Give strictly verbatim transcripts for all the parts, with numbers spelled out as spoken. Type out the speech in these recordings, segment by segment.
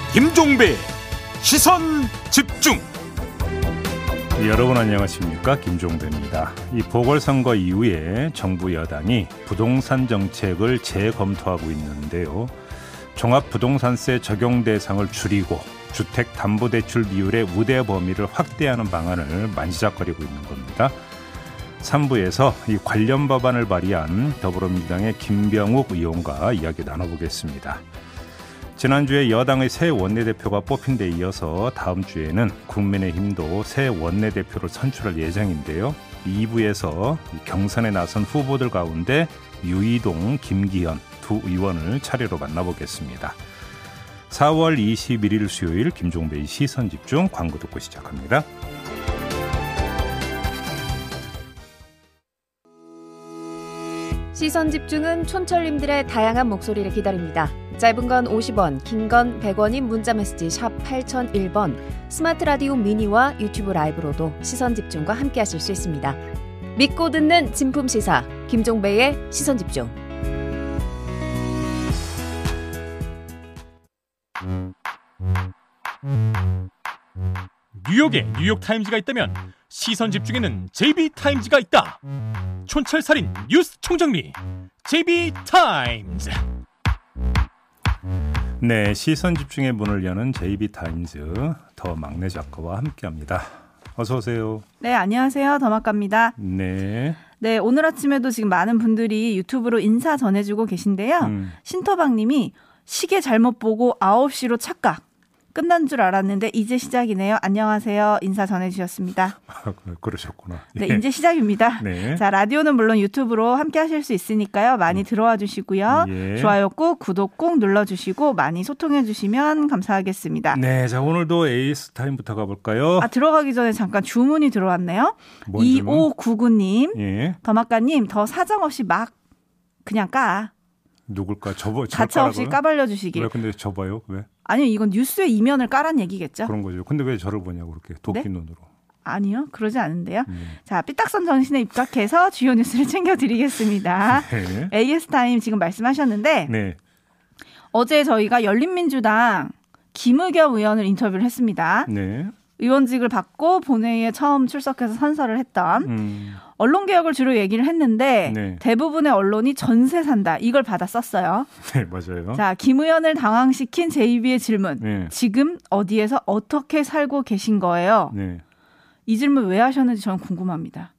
김종배 시선 집중. 여러분 안녕하십니까, 김종배입니다. 이 보궐선거 이후에 정부 여당이 부동산 정책을 재검토하고 있는데요. 종합부동산세 적용 대상을 줄이고 주택담보대출 비율의 우대 범위를 확대하는 방안을 만지작거리고 있는 겁니다. 삼 부에서 이 관련 법안을 발의한 더불어민주당의 김병욱 의원과 이야기 나눠보겠습니다. 지난주에 여당의 새 원내대표가 뽑힌 데 이어서 다음 주에는 국민의힘도 새 원내대표를 선출할 예정인데요. 이 부에서 경선에 나선 후보들 가운데 유이동, 김기현 두 의원을 차례로 만나보겠습니다. 사월 이십일일 수요일 김종배의 시선집중, 광고 듣고 시작합니다. 시선집중은 촌철님들의 다양한 목소리를 기다립니다. 짧은 건 오십 원, 긴 건 백 원인 문자메시지 샵 팔공공일 번, 스마트 라디오 미니와 유튜브 라이브로도 시선집중과 함께하실 수 있습니다. 믿고 듣는 진품시사 김종배의 시선집중. 뉴욕에 뉴욕타임즈가 있다면 시선집중에는 제이비타임즈가 있다. 촌철살인 뉴스 총정리 제이비타임즈. 네, 시선집중의 문을 여는 제이비타임즈 더 막내 작가와 함께합니다. 어서 오세요. 네, 안녕하세요. 더막갑니다. 네. 네, 오늘 아침에도 지금 많은 분들이 유튜브로 인사 전해주고 계신데요. 음. 신터방님이 시계 잘못 보고 아홉 시로 착각. 끝난 줄 알았는데 이제 시작이네요. 안녕하세요. 인사 전해주셨습니다. 그러셨구나. 네, 예. 이제 시작입니다. 네. 자, 라디오는 물론 유튜브로 함께 하실 수 있으니까요. 많이 들어와 주시고요. 예. 좋아요 꾹, 구독 꾹 눌러주시고 많이 소통해 주시면 감사하겠습니다. 네, 자, 오늘도 에이스 타임부터 가볼까요? 아, 들어가기 전에 잠깐 주문이 들어왔네요. 이오구구 님, 예. 더막가님 더 사정없이 막 그냥 까. 누굴까? 접어, 가차없이 까발려 주시길. 왜 근데 접어요? 왜? 아니요, 이건 뉴스의 이면을 까란 얘기겠죠. 그런 거죠. 근데 왜 저를 보냐고 그렇게 도끼 네? 눈으로. 아니요, 그러지 않은데요. 음. 자, 삐딱선 정신에 입각해서 주요 뉴스를 챙겨드리겠습니다. 네. 에이에스타임 지금 말씀하셨는데 네. 어제 저희가 열린민주당 김의겸 의원을 인터뷰를 했습니다. 네. 의원직을 받고 본회의에 처음 출석해서 선서를 했던 음. 언론개혁을 주로 얘기를 했는데 네. 대부분의 언론이 전세 산다 이걸 받아 썼어요. 네, 맞아요. 자, 김 의원을 당황시킨 제이비의 질문. 네. 지금 어디에서 어떻게 살고 계신 거예요? 네. 이 질문 왜 하셨는지 저는 궁금합니다.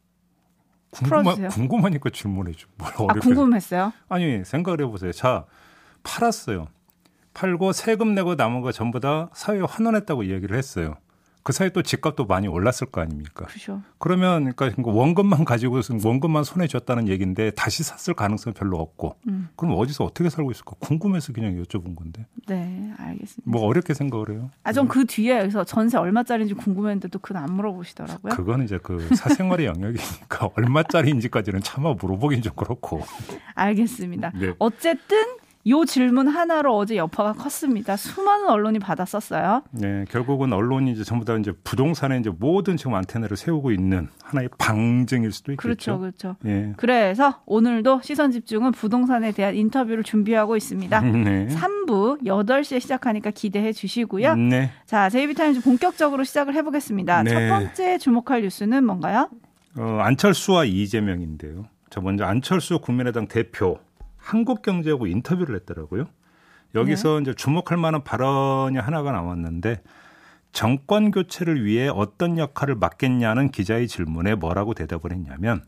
궁금하, 궁금하니까 질문해줘. 뭘 아, 궁금했어요? 아니, 생각을 해보세요. 자, 팔았어요. 팔고 세금 내고 남은 거 전부 다 사회에 환원했다고 이야기를 했어요. 그 사이 또 집값도 많이 올랐을 거 아닙니까? 그렇죠. 그러면 그러니까 원금만 가지고 원금만 손에 쥐었다는 얘기인데 다시 샀을 가능성이 별로 없고 음. 그럼 어디서 어떻게 살고 있을까 궁금해서 그냥 여쭤본 건데. 네, 알겠습니다. 뭐 어렵게 생각을 해요. 아, 전 그 뒤에 여기서 전세 얼마짜리인지 궁금했는데도 그건 안 물어보시더라고요. 그거는 이제 그 사생활의 영역이니까 얼마짜리인지까지는 차마 물어보긴 좀 그렇고. 알겠습니다. 네. 어쨌든 이 질문 하나로 어제 여파가 컸습니다. 수많은 언론이 받았었어요. 네, 결국은 언론이 이제 전부 다 이제 부동산에 이제 모든 지금 안테나를 세우고 있는 하나의 방증일 수도 있겠죠. 그렇죠, 그렇죠. 예. 그래서 오늘도 시선 집중은 부동산에 대한 인터뷰를 준비하고 있습니다. 네. 삼 부 여덟 시에 시작하니까 기대해 주시고요. 네. 자, 제이비타임즈 본격적으로 시작을 해보겠습니다. 네. 첫 번째 주목할 뉴스는 뭔가요? 어, 안철수와 이재명인데요. 저 먼저 안철수 국민의당 대표. 한국경제하고 인터뷰를 했더라고요. 여기서 네. 이제 주목할 만한 발언이 하나가 나왔는데 정권 교체를 위해 어떤 역할을 맡겠냐는 기자의 질문에 뭐라고 대답을 했냐면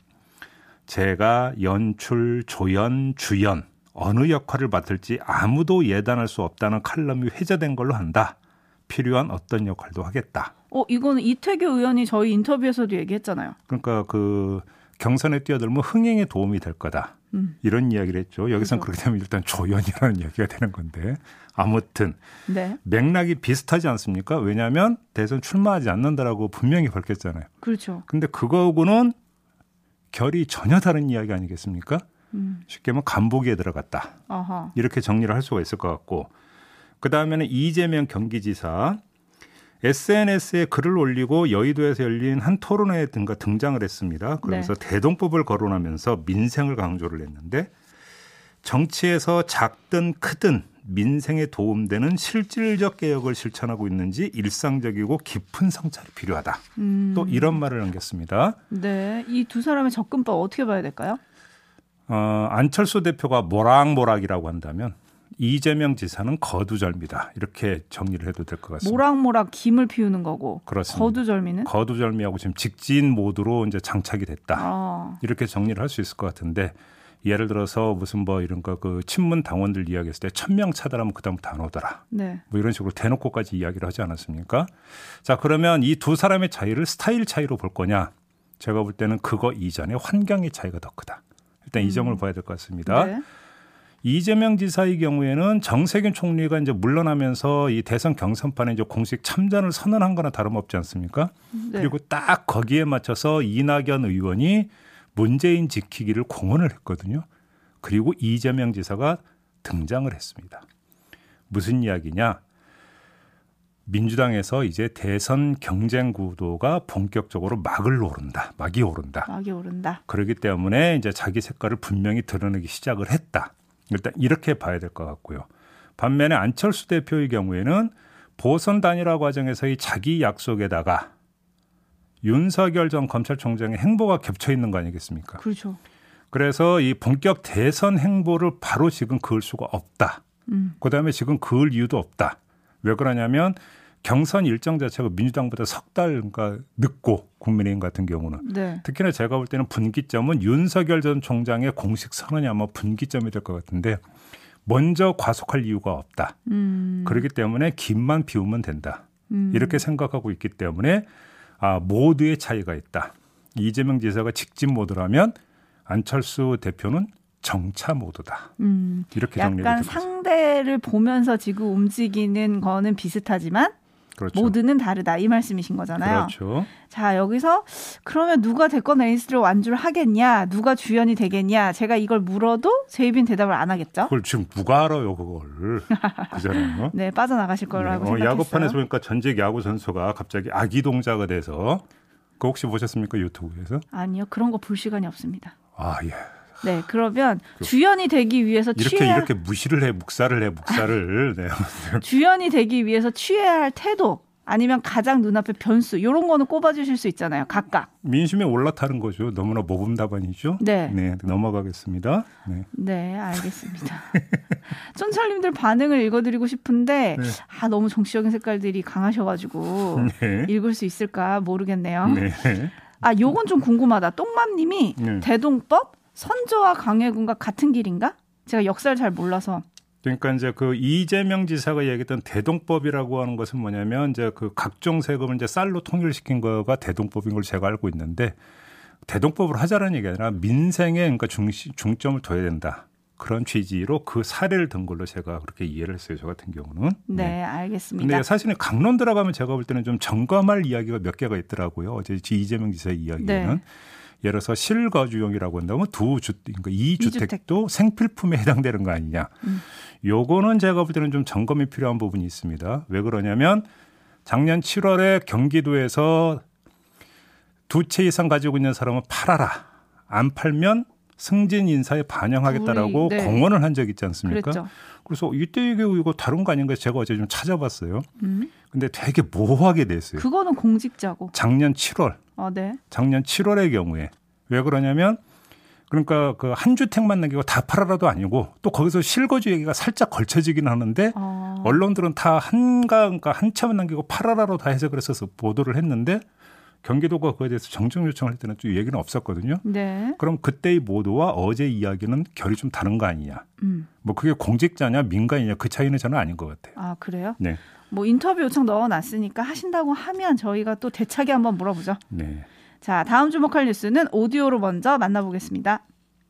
제가 연출, 조연, 주연 어느 역할을 맡을지 아무도 예단할 수 없다는 칼럼이 회자된 걸로 한다. 필요한 어떤 역할도 하겠다. 어, 이거는 이태규 의원이 저희 인터뷰에서도 얘기했잖아요. 그러니까 그 경선에 뛰어들면 흥행에 도움이 될 거다. 음. 이런 이야기를 했죠. 여기서는 그렇죠. 그렇게 되면 일단 조연이라는 이야기가 되는 건데 아무튼 네. 맥락이 비슷하지 않습니까? 왜냐하면 대선 출마하지 않는다라고 분명히 밝혔잖아요. 그렇죠. 근데 그거하고는 결이 전혀 다른 이야기 아니겠습니까? 음. 쉽게 말하면 간보기에 들어갔다. 아하. 이렇게 정리를 할 수가 있을 것 같고 그다음에는 이재명 경기지사 에스엔에스에 글을 올리고 여의도에서 열린 한 토론회에 등가 등장을 했습니다. 그러면서 네. 대동법을 거론하면서 민생을 강조를 했는데 정치에서 작든 크든 민생에 도움되는 실질적 개혁을 실천하고 있는지 일상적이고 깊은 성찰이 필요하다. 음. 또 이런 말을 남겼습니다. 네, 이 두 사람의 접근법 어떻게 봐야 될까요? 어, 안철수 대표가 모락모락이라고 한다면 이재명 지사는 거두절미다. 이렇게 정리를 해도 될 것 같습니다. 모락모락 김을 피우는 거고. 그렇습니다. 거두절미는? 거두절미하고 지금 직진 모드로 이제 장착이 됐다. 아. 이렇게 정리를 할 수 있을 것 같은데 예를 들어서 무슨 뭐 이런 거 그 친문 당원들 이야기했을 때 천명 차단하면 그다음부터 안 오더라. 네. 뭐 이런 식으로 대놓고까지 이야기를 하지 않았습니까? 자, 그러면 이 두 사람의 차이를 스타일 차이로 볼 거냐? 제가 볼 때는 그거 이전에 환경의 차이가 더 크다. 일단 음. 이 점을 봐야 될 것 같습니다. 네. 이재명 지사의 경우에는 정세균 총리가 이제 물러나면서 이 대선 경선판에 이제 공식 참전을 선언한 거나 다름없지 않습니까? 네. 그리고 딱 거기에 맞춰서 이낙연 의원이 문재인 지키기를 공언을 했거든요. 그리고 이재명 지사가 등장을 했습니다. 무슨 이야기냐? 민주당에서 이제 대선 경쟁 구도가 본격적으로 막을 오른다. 막이 오른다. 막이 오른다. 그렇기 때문에 이제 자기 색깔을 분명히 드러내기 시작을 했다. 일단 이렇게 봐야 될 것 같고요. 반면에 안철수 대표의 경우에는 보선 단일화 과정에서의 자기 약속에다가 윤석열 전 검찰총장의 행보가 겹쳐 있는 거 아니겠습니까? 그렇죠. 그래서 이 본격 대선 행보를 바로 지금 그을 수가 없다. 음. 그다음에 지금 그을 이유도 없다. 왜 그러냐면 경선 일정 자체가 민주당보다 석 달가 늦고 국민의힘 같은 경우는. 네. 특히나 제가 볼 때는 분기점은 윤석열 전 총장의 공식 선언이 아마 분기점이 될 것 같은데 먼저 과속할 이유가 없다. 음. 그렇기 때문에 김만 비우면 된다. 음. 이렇게 생각하고 있기 때문에 아, 모두의 차이가 있다. 이재명 지사가 직진 모드라면 안철수 대표는 정차 모드다. 음. 이렇게 정리를 약간 상대를 보면서 지금 움직이는 거는 비슷하지만 그렇죠. 모두는 다르다 이 말씀이신 거잖아요. 그렇죠. 자, 여기서 그러면 누가 대권 에이스로 완주를 하겠냐, 누가 주연이 되겠냐, 제가 이걸 물어도 제 입인 대답을 안 하겠죠. 그걸 지금 누가 알아요, 그걸. 그잖아요. 네, 빠져나가실 거라고 네. 어, 생각했어요. 야구판에서 보니까 전직 야구 선수가 갑자기 아기 동자가 돼서 그거 혹시 보셨습니까, 유튜브에서? 아니요, 그런 거 볼 시간이 없습니다. 아, 예. 네, 그러면 그, 주연이 되기 위해서 이렇게 취해야 이렇게 무시를 해, 묵살을 해, 묵살을. 네. 주연이 되기 위해서 취해야 할 태도 아니면 가장 눈앞에 변수 이런 거는 꼽아주실 수 있잖아요, 각각. 민심에 올라타는 거죠. 너무나 모범 답안이죠. 네, 네, 넘어가겠습니다. 네, 네 알겠습니다. 촌철님들 반응을 읽어드리고 싶은데 네. 아 너무 정치적인 색깔들이 강하셔가지고 네. 읽을 수 있을까 모르겠네요. 네. 아, 요건 좀 궁금하다. 똥맘님이 네. 대동법 선조와 강혜군과 같은 길인가? 제가 역사를 잘 몰라서. 그러니까 이제 그 이재명 지사가 얘기했던 대동법이라고 하는 것은 뭐냐면 이제 그 각종 세금을 이제 쌀로 통일시킨 거가 대동법인 걸 제가 알고 있는데 대동법을 하자라는 얘기가 아니라 민생에 그러니까 중시, 중점을 둬야 된다. 그런 취지로 그 사례를 든 걸로 제가 그렇게 이해를 했어요. 저 같은 경우는. 네, 네. 알겠습니다. 근데 사실은 강론 들어가면 제가 볼 때는 좀 점검할 이야기가 몇 개가 있더라고요. 어제 이재명 지사의 이야기에는. 네. 예를 들어서 실거주용이라고 한다면 두 주, 그러니까 이 주택도 생필품에 해당되는 거 아니냐. 음. 요거는 제가 볼 때는 좀 점검이 필요한 부분이 있습니다. 왜 그러냐면 작년 칠월에 경기도에서 두 채 이상 가지고 있는 사람은 팔아라. 안 팔면 승진 인사에 반영하겠다라고 우리, 네. 공언을 한 적이 있지 않습니까? 그랬죠. 그래서 이때 이게 이거 다른 거 아닌가 제가 어제 좀 찾아봤어요. 음. 근데 되게 모호하게 됐어요. 그거는 공직자고. 작년 칠월. 아, 네. 작년 칠월의 경우에 왜 그러냐면 그러니까 그 한 주택만 남기고 다 팔아라도 아니고 또 거기서 실거주 얘기가 살짝 걸쳐지긴 하는데 아. 언론들은 다 한가 그러니까 한 채만 남기고 팔아라로 다 해서 그랬어서 보도를 했는데 경기도가 그에 대해서 정정 요청할 때는 좀 얘기는 없었거든요. 네. 그럼 그때의 보도와 어제 이야기는 결이 좀 다른 거 아니냐. 음. 뭐 그게 공직자냐 민간이냐 그 차이는 저는 아닌 것 같아요. 아, 그래요? 네. 뭐 인터뷰 요청 넣어놨으니까 하신다고 하면 저희가 또 대차게 한번 물어보죠. 네. 자, 다음 주목할 뉴스는 오디오로 먼저 만나보겠습니다.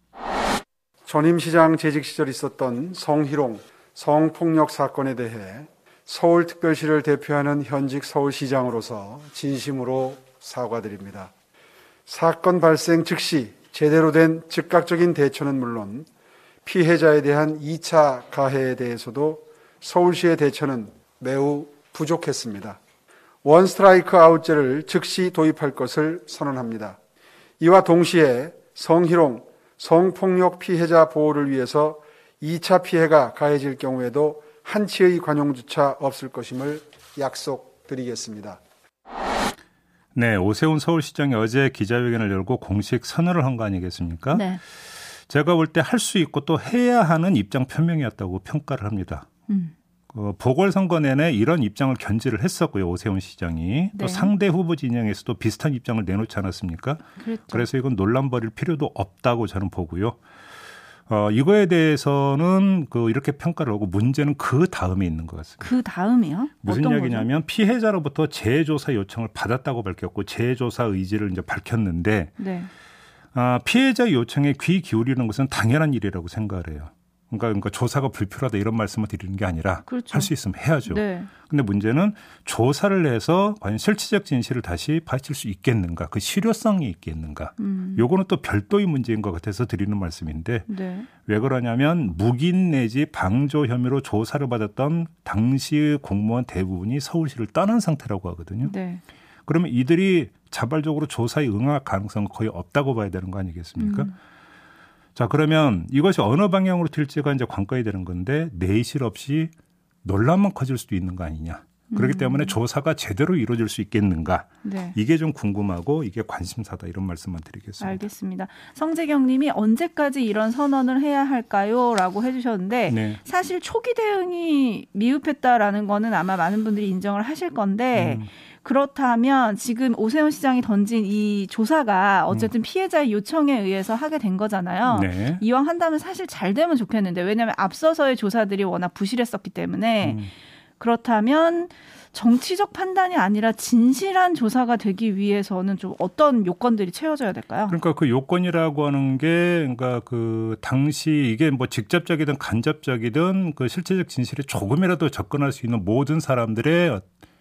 전임 시장 재직 시절 있었던 성희롱, 성폭력 사건에 대해 서울특별시를 대표하는 현직 서울시장으로서 진심으로 사과드립니다. 사건 발생 즉시 제대로 된 즉각적인 대처는 물론 피해자에 대한 이 차 가해에 대해서도 서울시의 대처는 매우 부족했습니다. 원 스트라이크 아웃제를 즉시 도입할 것을 선언합니다. 이와 동시에 성희롱, 성폭력 피해자 보호를 위해서 이 차 피해가 가해질 경우에도 한치의 관용조차 없을 것임을 약속드리겠습니다. 네, 오세훈 서울시장이 어제 기자회견을 열고 공식 선언을 한 거 아니겠습니까? 네. 제가 볼 때 할 수 있고 또 해야 하는 입장 표명이었다고 평가를 합니다. 음. 어, 보궐선거 내내 이런 입장을 견지를 했었고요. 오세훈 시장이. 네. 또 상대 후보 진영에서도 비슷한 입장을 내놓지 않았습니까? 그랬죠. 그래서 이건 논란 벌일 필요도 없다고 저는 보고요. 어, 이거에 대해서는 그 이렇게 평가를 하고 문제는 그 다음에 있는 것 같습니다. 그 다음이요? 무슨 이야기냐면 거죠? 피해자로부터 재조사 요청을 받았다고 밝혔고 재조사 의지를 이제 밝혔는데 네. 아, 피해자 요청에 귀 기울이는 것은 당연한 일이라고 생각을 해요. 그러니까, 그러니까 조사가 불필요하다 이런 말씀을 드리는 게 아니라 그렇죠. 할 수 있으면 해야죠. 네. 근데 문제는 조사를 해서 과연 실체적 진실을 다시 밝힐 수 있겠는가, 그 실효성이 있겠는가. 음. 요거는 또 별도의 문제인 것 같아서 드리는 말씀인데 네. 왜 그러냐면 묵인 내지 방조 혐의로 조사를 받았던 당시 공무원 대부분이 서울시를 떠난 상태라고 하거든요. 네. 그러면 이들이 자발적으로 조사에 응할 가능성은 거의 없다고 봐야 되는 거 아니겠습니까? 음. 자, 그러면 이것이 어느 방향으로 튈지가 이제 관건이 되는 건데 내실 없이 논란만 커질 수도 있는 거 아니냐. 그렇기 음. 때문에 조사가 제대로 이루어질 수 있겠는가. 네. 이게 좀 궁금하고 이게 관심사다 이런 말씀만 드리겠습니다. 알겠습니다. 성재경 님이 언제까지 이런 선언을 해야 할까요? 라고 해주셨는데 네. 사실 초기 대응이 미흡했다라는 거는 아마 많은 분들이 인정을 하실 건데 음. 그렇다면 지금 오세훈 시장이 던진 이 조사가 어쨌든 피해자의 요청에 의해서 하게 된 거잖아요. 네. 이왕 한다면 사실 잘 되면 좋겠는데 왜냐하면 앞서서의 조사들이 워낙 부실했었기 때문에 음. 그렇다면 정치적 판단이 아니라 진실한 조사가 되기 위해서는 좀 어떤 요건들이 채워져야 될까요? 그러니까 그 요건이라고 하는 게 그러니까 그 당시 이게 뭐 직접적이든 간접적이든 그 실체적 진실에 조금이라도 접근할 수 있는 모든 사람들의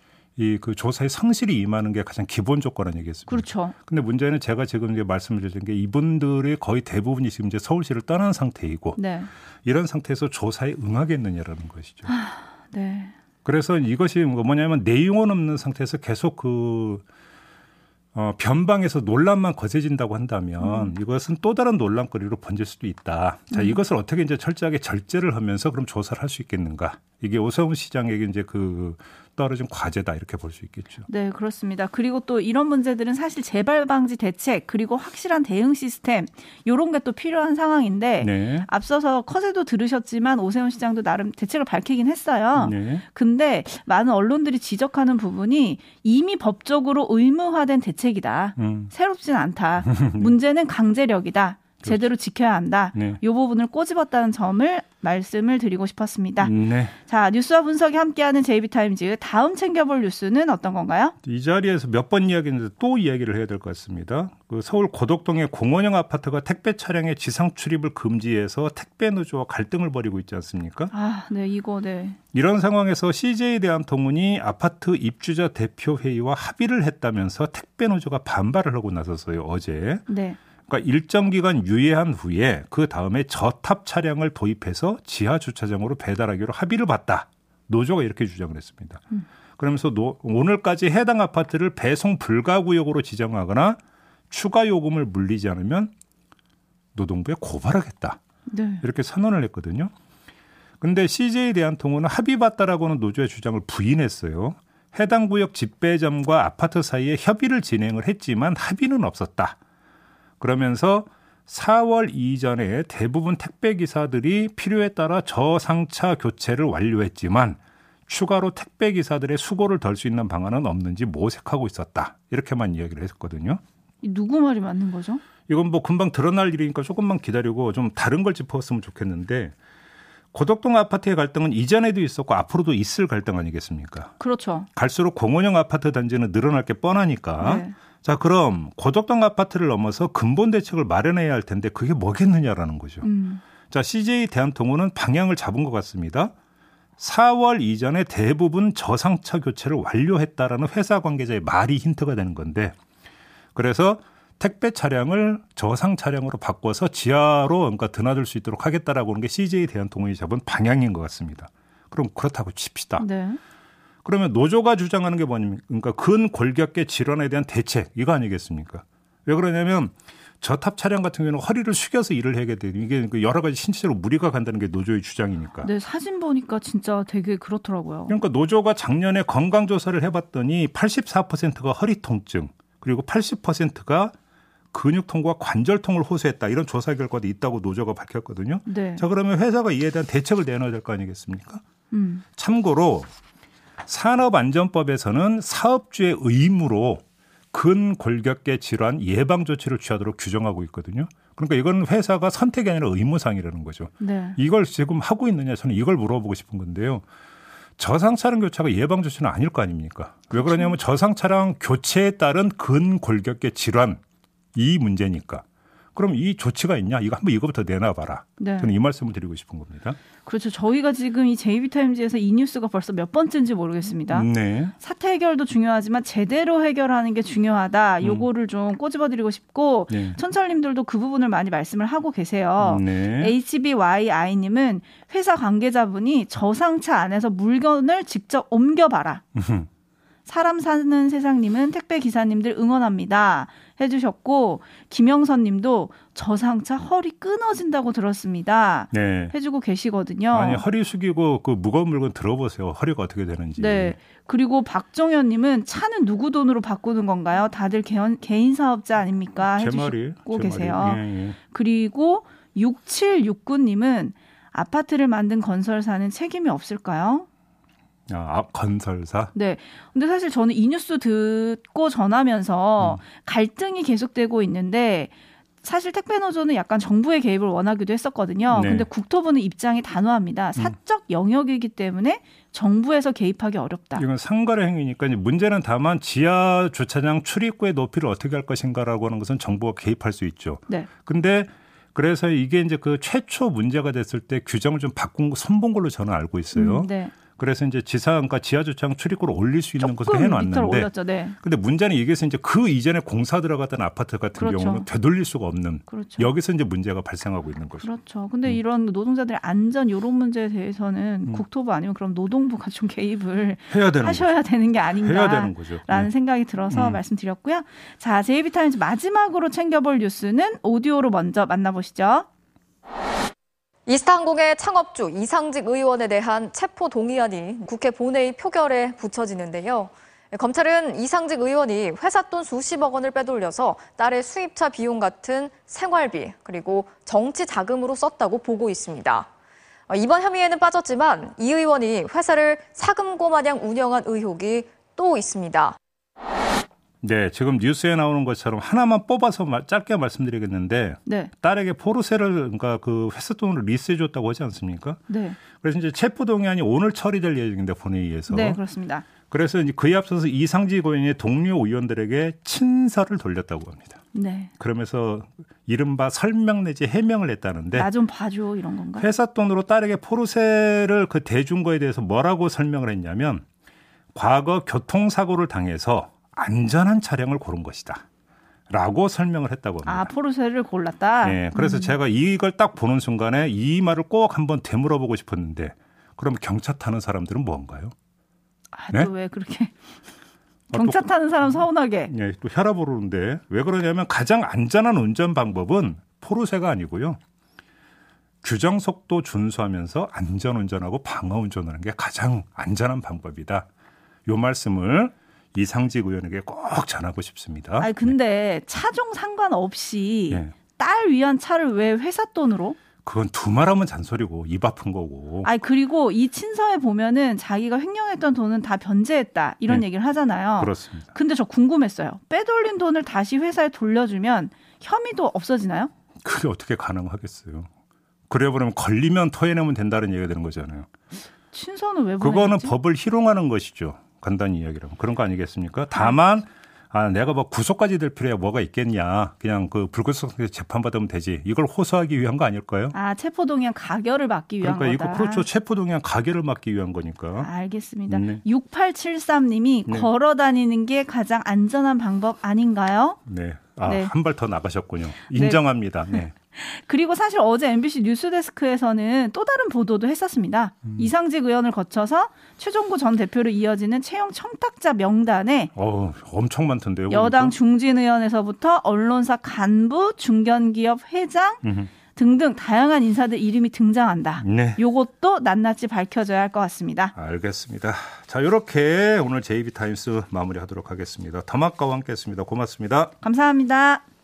이 그 조사에 성실히 임하는 게 가장 기본 조건 아니겠습니까? 그렇죠. 근데 문제는 제가 지금 이제 말씀을 드린 게 이분들이 거의 대부분이 지금 이제 서울시를 떠난 상태이고 네. 이런 상태에서 조사에 응하겠느냐라는 것이죠. 아, 네. 그래서 이것이 뭐냐면 내용은 없는 상태에서 계속 그 어, 변방에서 논란만 거세진다고 한다면 음. 이것은 또 다른 논란거리로 번질 수도 있다. 자, 음. 이것을 어떻게 이제 철저하게 절제를 하면서 그럼 조사를 할 수 있겠는가? 이게 오세훈 시장에게 이제 그 떨어진 과제다 이렇게 볼 수 있겠죠. 네, 그렇습니다. 그리고 또 이런 문제들은 사실 재발 방지 대책 그리고 확실한 대응 시스템 이런 게 또 필요한 상황인데 네. 앞서서 컷에도 들으셨지만 오세훈 시장도 나름 대책을 밝히긴 했어요. 네. 근데 많은 언론들이 지적하는 부분이 이미 법적으로 의무화된 대책이다. 음. 새롭진 않다. 네. 문제는 강제력이다. 제대로 지켜야 한다. 네. 이 부분을 꼬집었다는 점을 말씀을 드리고 싶었습니다. 네. 자, 뉴스와 분석이 함께하는 제이비타임즈 다음 챙겨볼 뉴스는 어떤 건가요? 이 자리에서 몇 번 이야기했는데 또 이야기를 해야 될 것 같습니다. 그 서울 고덕동의 공원형 아파트가 택배 차량의 지상 출입을 금지해서 택배 노조와 갈등을 벌이고 있지 않습니까? 아, 네, 이거 네. 이런 상황에서 씨제이 대한통운이 아파트 입주자 대표 회의와 합의를 했다면서 택배 노조가 반발을 하고 나섰어요, 어제. 네. 그러니까 일정 기간 유예한 후에 그 다음에 저탑 차량을 도입해서 지하 주차장으로 배달하기로 합의를 봤다. 노조가 이렇게 주장을 했습니다. 음. 그러면서 노, 오늘까지 해당 아파트를 배송 불가 구역으로 지정하거나 추가 요금을 물리지 않으면 노동부에 고발하겠다. 네. 이렇게 선언을 했거든요. 그런데 씨제이 대한통운은 합의봤다라고 하는 노조의 주장을 부인했어요. 해당 구역 집배점과 아파트 사이에 협의를 진행을 했지만 합의는 없었다. 그러면서 사월 이전에 대부분 택배기사들이 필요에 따라 저상차 교체를 완료했지만 추가로 택배기사들의 수고를 덜 수 있는 방안은 없는지 모색하고 있었다. 이렇게만 이야기를 했거든요. 누구 말이 맞는 거죠? 이건 뭐 금방 드러날 일이니까 조금만 기다리고 좀 다른 걸 짚었으면 좋겠는데 고덕동 아파트의 갈등은 이전에도 있었고 앞으로도 있을 갈등 아니겠습니까? 그렇죠. 갈수록 공원형 아파트 단지는 늘어날 게 뻔하니까 네. 자, 그럼 고덕동 아파트를 넘어서 근본 대책을 마련해야 할 텐데 그게 뭐겠느냐라는 거죠. 음. 자, 씨제이 대한통운은 방향을 잡은 것 같습니다. 사월 이전에 대부분 저상차 교체를 완료했다라는 회사 관계자의 말이 힌트가 되는 건데 그래서 택배 차량을 저상 차량으로 바꿔서 지하로 그러니까 드나들 수 있도록 하겠다라고 하는 게 씨제이 대한통운이 잡은 방향인 것 같습니다. 그럼 그렇다고 칩시다. 네. 그러면 노조가 주장하는 게 뭐냐면 그러니까 근골격계 질환에 대한 대책 이거 아니겠습니까? 왜 그러냐면 저탑 차량 같은 경우는 허리를 숙여서 일을 하게 되는 이게 여러 가지 신체적으로 무리가 간다는 게 노조의 주장이니까. 네, 사진 보니까 진짜 되게 그렇더라고요. 그러니까 노조가 작년에 건강조사를 해봤더니 팔십사 퍼센트가 허리 통증 그리고 팔십 퍼센트가 근육통과 관절통을 호소했다. 이런 조사 결과도 있다고 노조가 밝혔거든요. 네. 자, 그러면 회사가 이에 대한 대책을 내놔야 될 거 아니겠습니까? 음. 참고로 산업안전법에서는 사업주의 의무로 근골격계 질환 예방 조치를 취하도록 규정하고 있거든요. 그러니까 이건 회사가 선택이 아니라 의무상이라는 거죠. 네. 이걸 지금 하고 있느냐 저는 이걸 물어보고 싶은 건데요. 저상 차량 교체가 예방 조치는 아닐 거 아닙니까? 왜 그러냐면 저상 차량 교체에 따른 근골격계 질환 이 문제니까. 그럼 이 조치가 있냐? 이거 한번 이거부터 내놔봐라. 네. 저는 이 말씀을 드리고 싶은 겁니다. 그렇죠. 저희가 지금 이 제이비타임즈에서 이 뉴스가 벌써 몇 번째인지 모르겠습니다. 네. 사태 해결도 중요하지만 제대로 해결하는 게 중요하다. 요거를 좀 꼬집어드리고 싶고 네. 천철님들도 그 부분을 많이 말씀을 하고 계세요. 네. 에이치비와이아이님은 회사 관계자분이 저상차 안에서 물건을 직접 옮겨봐라. 사람 사는 세상님은 택배 기사님들 응원합니다 해주셨고 김영선님도 저상차 허리 끊어진다고 들었습니다 네. 해주고 계시거든요. 아니 허리 숙이고 그 무거운 물건 들어보세요. 허리가 어떻게 되는지. 네. 그리고 박종현님은 차는 누구 돈으로 바꾸는 건가요? 다들 개인, 개인 사업자 아닙니까? 제 해주시고 말이, 제 계세요. 말이. 예, 예. 그리고 육칠육구님은 아파트를 만든 건설사는 책임이 없을까요? 아, 건설사? 네. 근데 사실 저는 이 뉴스 듣고 전하면서 음. 갈등이 계속되고 있는데 사실 택배노조는 약간 정부의 개입을 원하기도 했었거든요. 네. 근데 국토부는 입장이 단호합니다. 사적 영역이기 때문에 정부에서 개입하기 어렵다. 이건 상가의 행위니까 문제는 다만 지하 주차장 출입구의 높이를 어떻게 할 것인가라고 하는 것은 정부가 개입할 수 있죠. 네. 근데 그래서 이게 이제 그 최초 문제가 됐을 때 규정을 좀 바꾼 선본 걸로 저는 알고 있어요. 음, 네. 그래서 이제 지상가 지하주차장 출입구를 올릴 수 있는 것을 해놨는데, 올렸죠. 네. 근데 문제는 이게서 이제 그 이전에 공사 들어갔던 아파트 같은 그렇죠. 경우는 되돌릴 수가 없는. 그렇죠. 여기서 이제 문제가 발생하고 있는 거죠. 그렇죠. 근데 음. 이런 노동자들의 안전 이런 문제에 대해서는 음. 국토부 아니면 그럼 노동부가 좀 개입을 해야 되는 하셔야 거죠. 되는 게 아닌가라는 해야 되는 거죠. 네. 생각이 들어서 음. 말씀드렸고요. 자, 제이비타임즈 마지막으로 챙겨볼 뉴스는 오디오로 먼저 만나보시죠. 이스타항공의 창업주 이상직 의원에 대한 체포 동의안이 국회 본회의 표결에 붙여지는데요. 검찰은 이상직 의원이 회사 돈 수십억 원을 빼돌려서 딸의 수입차 비용 같은 생활비 그리고 정치 자금으로 썼다고 보고 있습니다. 이번 혐의에는 빠졌지만 이 의원이 회사를 사금고 마냥 운영한 의혹이 또 있습니다. 네, 지금 뉴스에 나오는 것처럼 하나만 뽑아서 짧게 말씀드리겠는데 네. 딸에게 포르쉐를 그러니까 그 회사 돈으로 리스해줬다고 하지 않습니까? 네. 그래서 이제 체포 동의안이 오늘 처리될 예정인데 본회의에서. 네, 그렇습니다. 그래서 이제 그에 앞서서 이상직 의원의 동료 의원들에게 친서를 돌렸다고 합니다. 네. 그러면서 이른바 설명 내지 해명을 했다는데. 나 좀 봐줘 이런 건가? 회사 돈으로 딸에게 포르쉐를 그 대준 거에 대해서 뭐라고 설명을 했냐면 과거 교통사고를 당해서 안전한 차량을 고른 것이다. 라고 설명을 했다고 합니다. 아, 포르쉐를 골랐다? 네. 그래서 음. 제가 이걸 딱 보는 순간에 이 말을 꼭 한번 되물어보고 싶었는데 그럼 경차 타는 사람들은 뭔가요? 아, 네? 또 왜 그렇게 경차 아, 또, 타는 사람 서운하게. 네, 또 혈압 오르는데 왜 그러냐면 가장 안전한 운전 방법은 포르쉐가 아니고요. 규정 속도 준수하면서 안전 운전하고 방어 운전하는 게 가장 안전한 방법이다. 요 말씀을 이상직 의원에게 꼭 전하고 싶습니다. 아니 근데 네. 차종 상관없이 네. 딸 위한 차를 왜 회사 돈으로? 그건 두말하면 잔소리고 입 아픈 거고. 아니 그리고 이 친서에 보면은 자기가 횡령했던 돈은 다 변제했다 이런 네. 얘기를 하잖아요. 그렇습니다. 근데 저 궁금했어요. 빼돌린 돈을 다시 회사에 돌려주면 혐의도 없어지나요? 그게 어떻게 가능하겠어요. 그래 버리면 걸리면 토해내면 된다는 얘기가 되는 거잖아요. 친서는 왜 보냈지? 그거는 법을 희롱하는 것이죠. 간단히 이야기라면 그런 거 아니겠습니까? 다만 아, 내가 뭐 구속까지 될 필요야 뭐가 있겠냐. 그냥 그 불구속에서 재판받으면 되지. 이걸 호소하기 위한 거 아닐까요? 아, 체포동의안 가결을 막기 위한 그러니까 거다. 이거 그렇죠. 체포동의안 가결을 막기 위한 거니까. 아, 알겠습니다. 네. 육팔칠삼님이 네. 걸어다니는 게 가장 안전한 방법 아닌가요? 네. 아, 네. 한 발 더 나가셨군요. 인정합니다. 네. 그리고 사실 어제 엠비씨 뉴스데스크에서는 또 다른 보도도 했었습니다. 음. 이상직 의원을 거쳐서 최종구 전 대표로 이어지는 채용 청탁자 명단에 어, 엄청 많던데요. 여당 중진 의원에서부터 언론사 간부, 중견기업 회장 음흠. 등등 다양한 인사들 이름이 등장한다. 네. 이것도 낱낱이 밝혀져야 할 것 같습니다. 알겠습니다. 자, 이렇게 오늘 제이비타임스 마무리하도록 하겠습니다. 더마카와 함께했습니다. 고맙습니다. 감사합니다.